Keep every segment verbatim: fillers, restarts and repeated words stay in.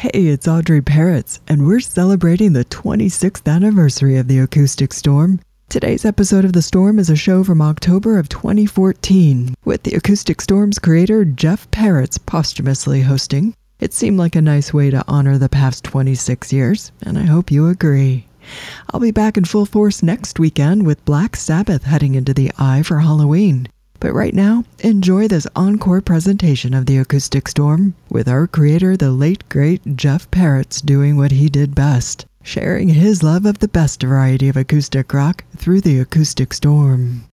Hey, it's Audrey Parrots, and we're celebrating the twenty-sixth anniversary of the Acoustic Storm. Today's episode of The Storm is a show from October of twenty fourteen, with the Acoustic Storm's creator Jeff Parrots posthumously hosting. It seemed like a nice way to honor the past twenty-six years, and I hope you agree. I'll be back in full force next weekend with Black Sabbath heading into the Eye for Halloween. But right now, enjoy this encore presentation of the Acoustic Storm with our creator, the late great Jeff Parrots, doing what he did best, sharing his love of the best variety of acoustic rock through the Acoustic Storm.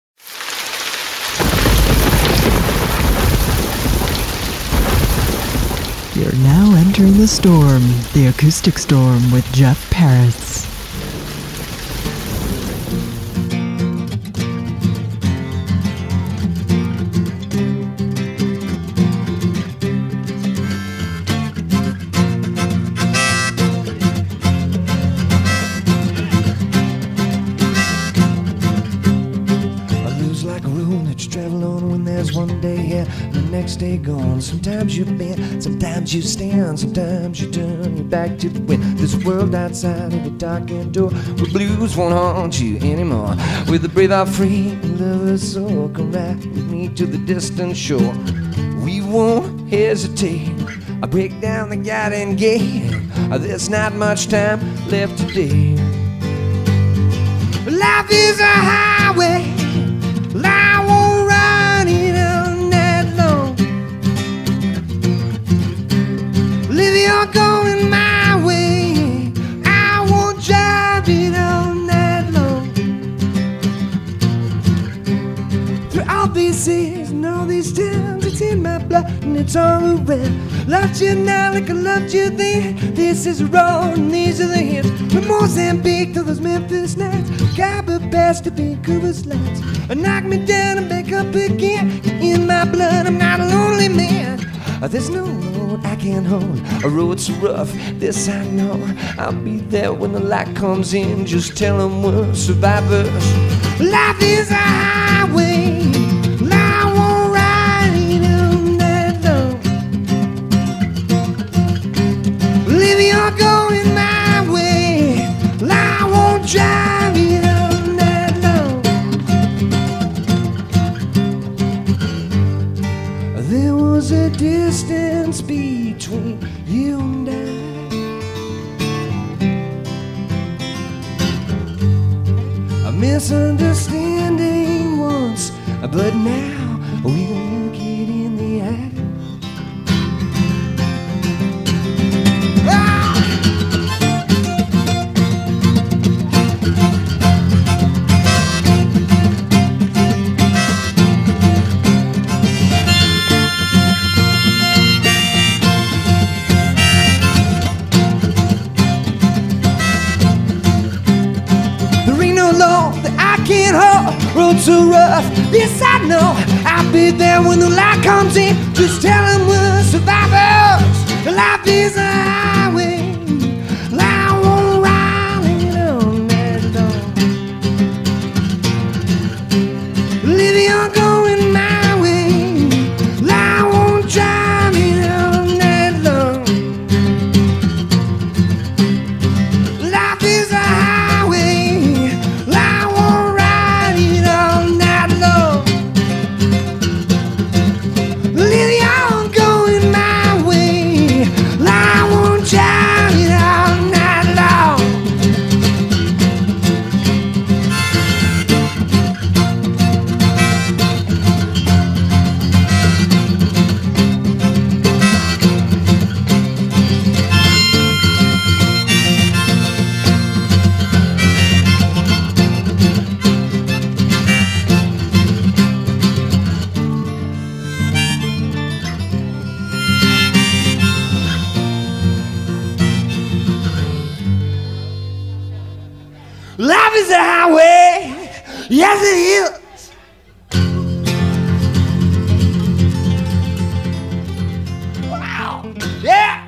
You're now entering the storm, the Acoustic Storm with Jeff Parrots. One day here, the next day gone. Sometimes you bend, sometimes you stand, sometimes you turn your back to the wind. This world outside of the darkened door, where blues won't haunt you anymore. With the brave are free, and lovers soul, come right with me to the distant shore. We won't hesitate, I break down the garden gate. There's not much time left today. Life is a highway, I won't ride it all night long. If you're going my way, I won't drive it all night long. Through all these years and all these times, it's in my blood and it's all around. Loved you now like I loved you then. This is the road and these are the hits. From Mozambique to those Memphis nights, Cabo Pass to Vancouver's lights. Knock me down and back up again. In my blood, I'm not a lonely man. There's no road I can't hold. A road so rough, this I know. I'll be there when the light comes in. Just tell them we're survivors. Life is a highway, I won't ride it all night long. If you're going my way, I won't drive it all night long. There was a distance between you and I, a misunderstanding once, but now we look it in the eye. Can't hold, road so rough, yes I know. I'll be there when the light comes in. Just tell them we're survivors. Life is a highway, I won't ride it all night long. If you're going my way, I won't drive it all night long. Life is a highway, I won't ride it all night long. If you're going my way, I won't drive it all night long. Life is a highway, yes it is. Wow, yeah.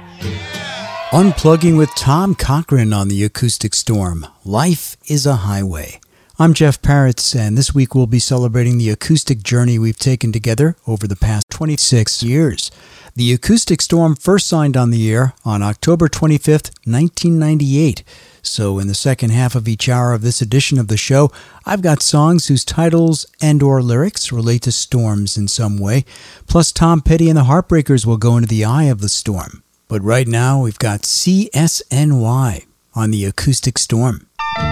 Unplugging with Tom Cochrane on the Acoustic Storm. Life is a Highway. I'm Jeff Parrots, and this week we'll be celebrating the acoustic journey we've taken together over the past twenty-six years. The Acoustic Storm first signed on the air on October twenty-fifth, nineteen ninety-eight. So in the second half of each hour of this edition of the show, I've got songs whose titles and or lyrics relate to storms in some way. Plus Tom Petty and the Heartbreakers will go into the eye of the storm. But right now we've got C S N Y on the Acoustic Storm.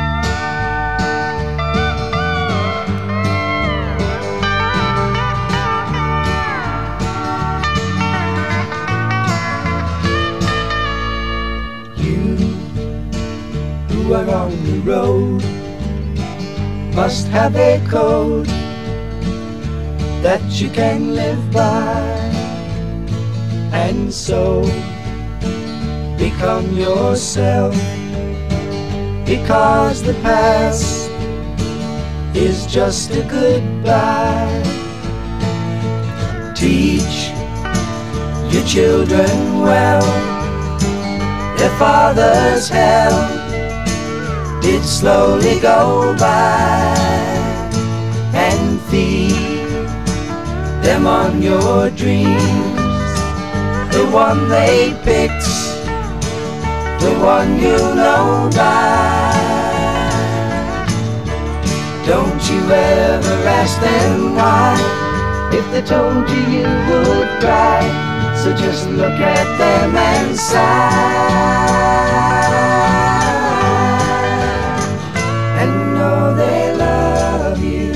You are on the road, must have a code that you can live by, and so become yourself, because the past is just a goodbye. Teach your children well, their father's hell did slowly go by, and feed them on your dreams, the one they picked, the one you know by. Don't you ever ask them why, if they told you you would cry, so just look at them and sigh. Know they love you.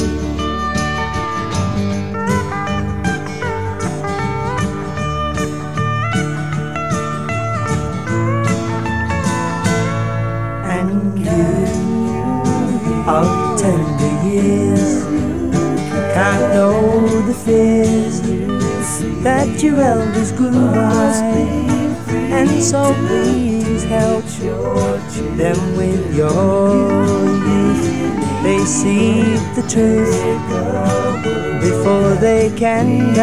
And you of tender years can't know the fears that your elders grew by, and so please help them with your youth. They see the truth before they can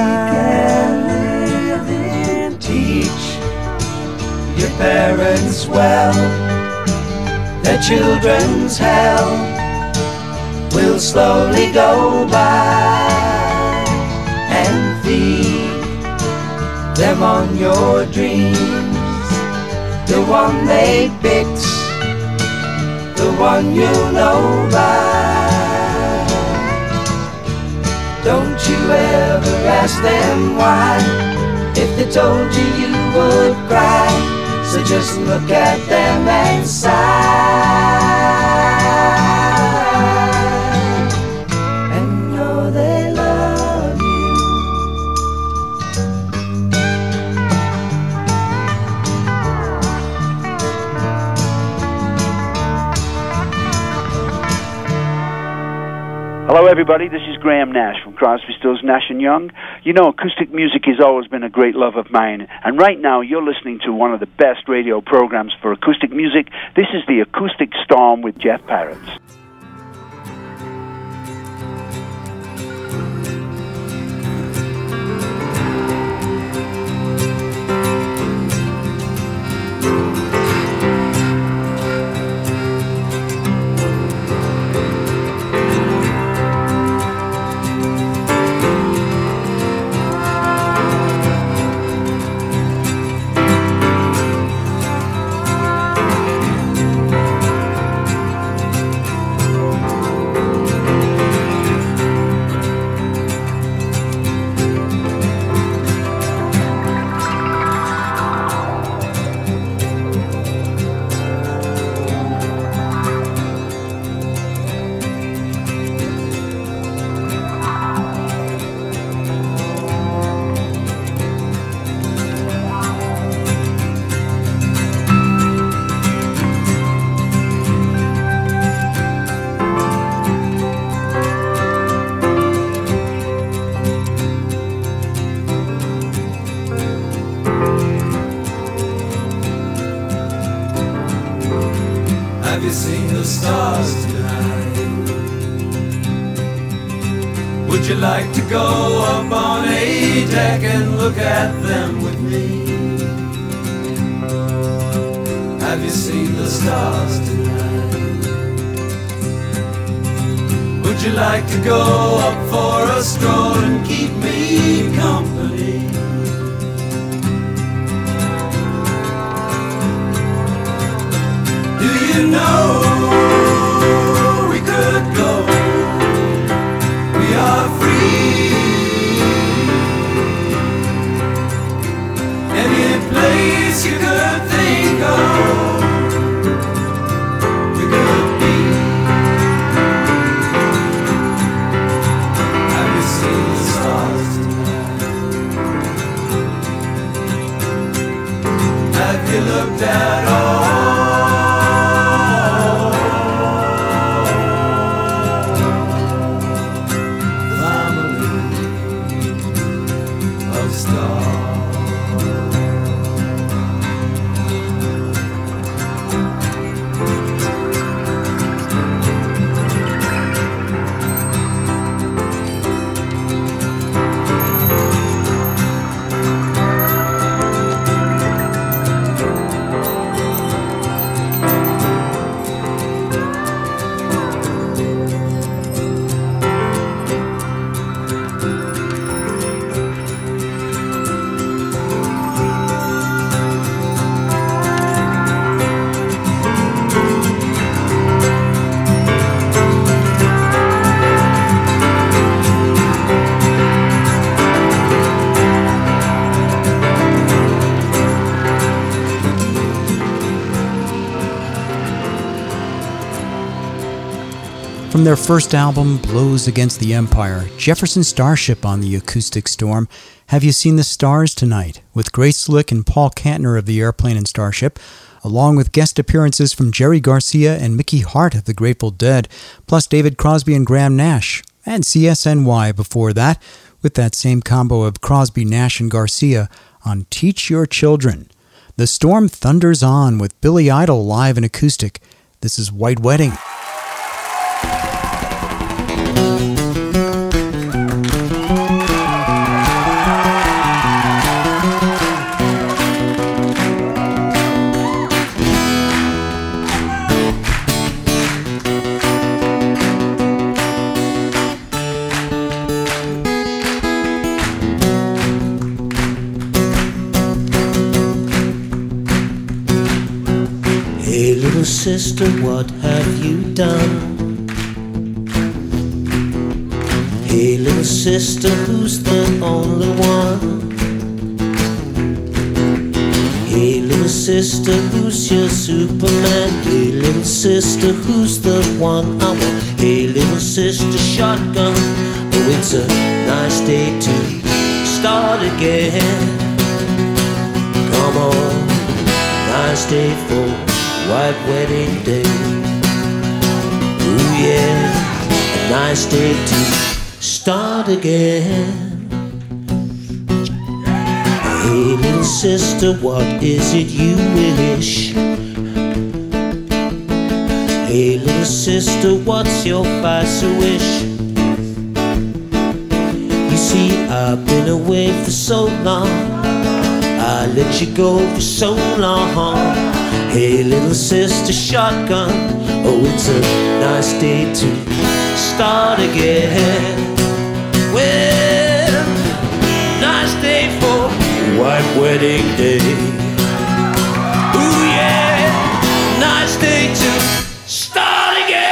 die. Teach your parents well, their children's hell will slowly go by, and feed them on your dreams, the one they picked, the one you know by. Don't you ever ask them why, if they told you you would cry, so just look at them and sigh, and know they love you. Hello everybody, this is Graham Nash from Crosby, Stills, Nash and Young. You know, acoustic music has always been a great love of mine, and right now you're listening to one of the best radio programs for acoustic music. This is the Acoustic Storm with Jeff Parrots. Have you seen the stars tonight? Would you like to go up on a deck and look at them with me? Have you seen the stars tonight? Would you like to go up for a stroll and keep me company? Do you know we could go? We are free. Any place you could think of, we could be. Have you seen the stars tonight? Have you looked at all From their first album, Blows Against the Empire, Jefferson Starship on the Acoustic Storm. Have You Seen the Stars Tonight? With Grace Slick and Paul Kantner of the Airplane and Starship, along with guest appearances from Jerry Garcia and Mickey Hart of the Grateful Dead, plus David Crosby and Graham Nash, and C S N Y before that, with that same combo of Crosby, Nash, and Garcia on Teach Your Children. The Storm thunders on with Billy Idol live and acoustic. This is White Wedding. Hey little sister, what have you done? Hey little sister, who's the only one? Hey little sister, who's your Superman? Hey little sister, who's the one I want? Hey little sister, shotgun. Oh, it's a nice day to start again. Come on, nice day for white wedding day. Ooh yeah, a nice day to start again. Hey little sister, what is it you wish? Hey little sister, what's your vice wish? You see, I've been away for so long, I let you go for so long. Hey little sister, shotgun. Oh, it's a nice day to start again. Well, nice day for white wedding day. Ooh yeah, nice day to start again.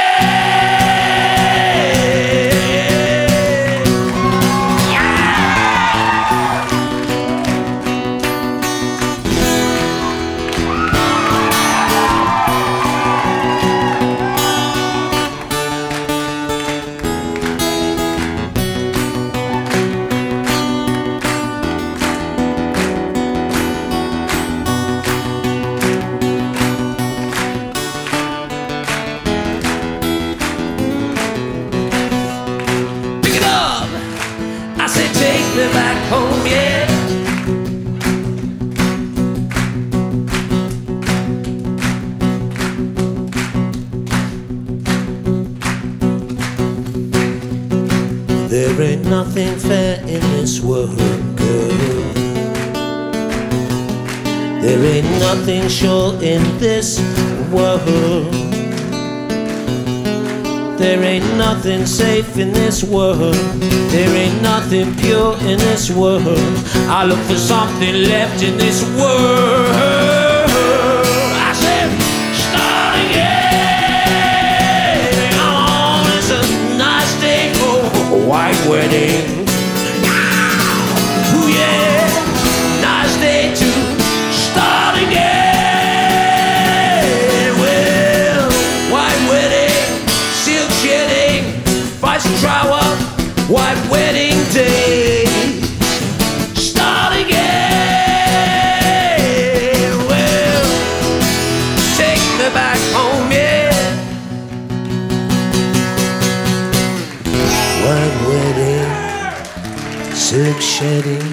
There ain't nothing fair in this world, girl. There ain't nothing sure in this world. There ain't nothing safe in this world. There ain't nothing pure in this world. I look for something left in this world. I said, start again. Come on, it's a nice day for a white wedding. Ooh, yeah, nice day to start again. Well, white wedding, silk shedding, vice trower, white wedding day. Start again. Well, take me back home, yeah. White wedding, silk shedding.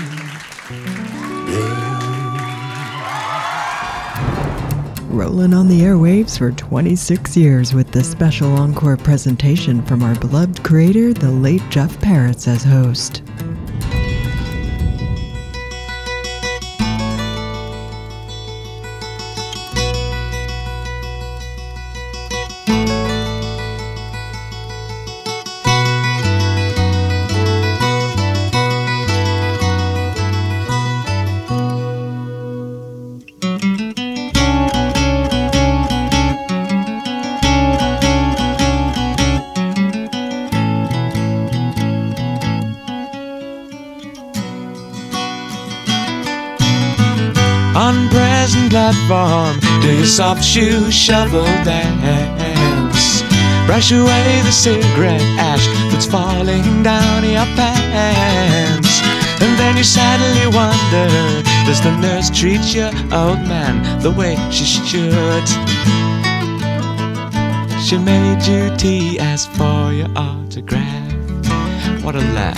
Rolling on the airwaves for twenty-six years with the special encore presentation from our beloved creator, the late Jeff Parrots, as host. On present platform, do your soft shoe shuffle dance. Brush away the cigarette ash that's falling down your pants. And then you sadly wonder, does the nurse treat your old man the way she should? She made you tea, asked for your autograph. What a laugh.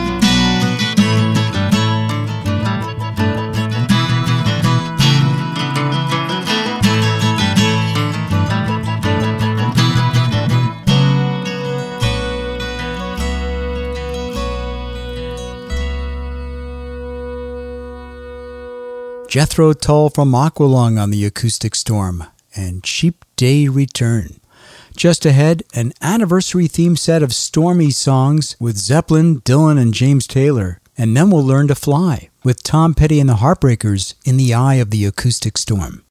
Jethro Tull from Aqualung on the Acoustic Storm, and Cheap Day Return. Just ahead, an anniversary theme set of stormy songs with Zeppelin, Dylan, and James Taylor. And then we'll learn to fly with Tom Petty and the Heartbreakers in the eye of the acoustic storm.